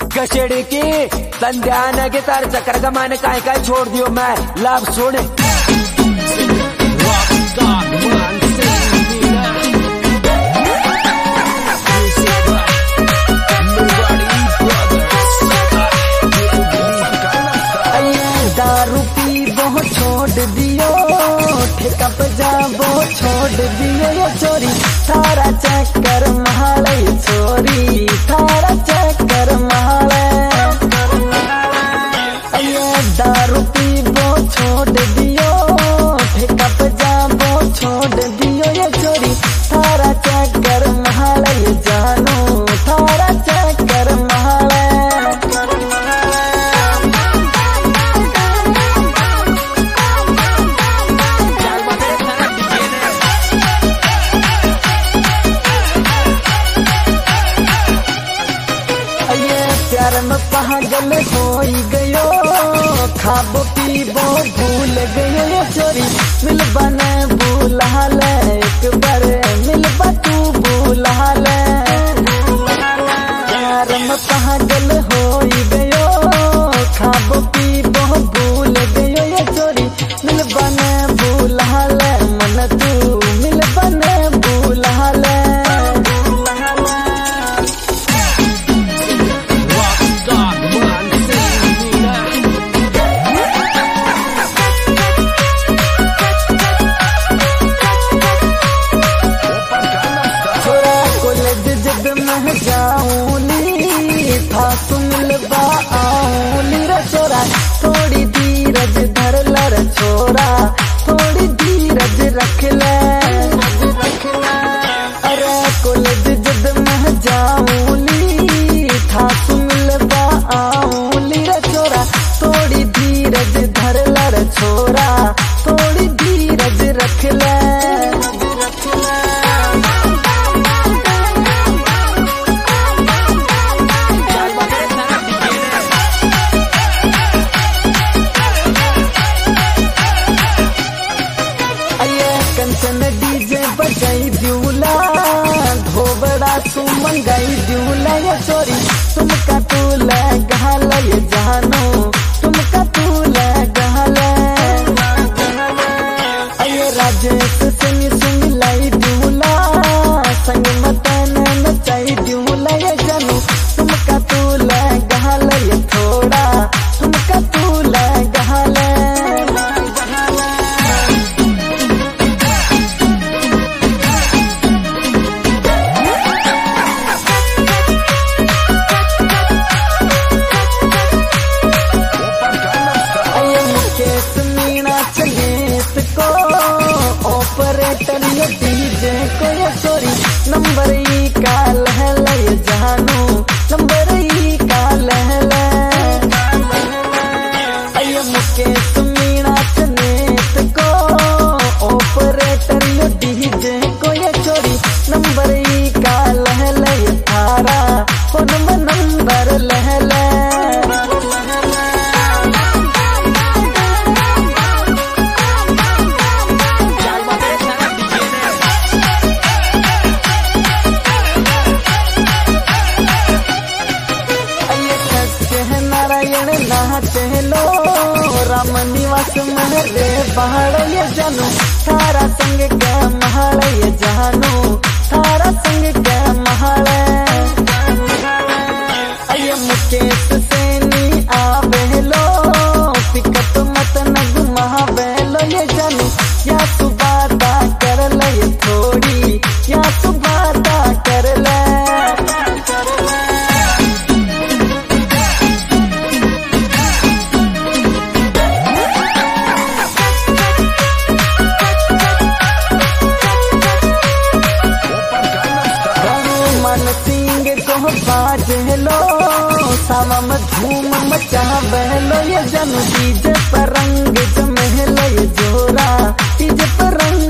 कचड़े के संध्यान के तार चक्कर का मैंने काय छोड़ दियो मैं लाभ सोने दारू पी बहुत छोड़ दियो ठेका पे जा बहुत छोड़ दियो ये चोरी थारा चक्कर महाले चोरी थारा चक्कर महाले दारू पी बहुत छोड़ दियो ठेका पे जा बहुत छोड़ दियो ये चोरी थारा चक्कर महाले जानो थारा चक्कर महाले पागल हो गयो खाबो पीबो भूल गयो ये चोरी मिलबा न भूला ले एक बार मिलबा तू भूला ले यार मैं पागल हो गयो खाबो पीबो भूल गयो ये चोरी मिलबा न भूला ले मन तू मिलबा न भूला ले फासु मिलबा आऊली रे छोरा थोड़ी धीरज धर लर छोरा थोड़ी धीरज रख ले अरे कॉलेज जद मैं जाऊली फासु मिलबा आऊली रे छोरा थोड़ी धीरज धर लर छोरा थोड़ी धीरज रख ले डीजे बजाई दिउला धोबड़ा तू मंगाई दिउला ये चोरी तुमका तू गहला ये जानो तुमका तू गहला अये राजेश सिंह सिंह लाई दिउला संग मतन नचाई दिउला ये जानो तुमका तू गहला ये थोड़ा तुमका तू गहला ऑपरेटर ये डीजे को ये चोरी नंबर ई का लहला ये जानो नंबर ई का लहला अये मुकेश मीणा चनेत को ऑपरेटर ये डीजे को ये चोरी नंबर ई का लहला ये थारा फोन में नंबर लहला चलो राम निवास महरे पहाड़ ये जानो थारा संग के महल ये जानो थारा संग के महल अये मुकेश सेनी आवेलो पिकत मत नग महावेलो ये जानो या सुबाता कर ले थोड़ी या सुबाता कर ले बाजलो सामा में धूम मचा बहलो ये जन डीजे पर रंग जमहलो ये जोरा डीजे पर रंग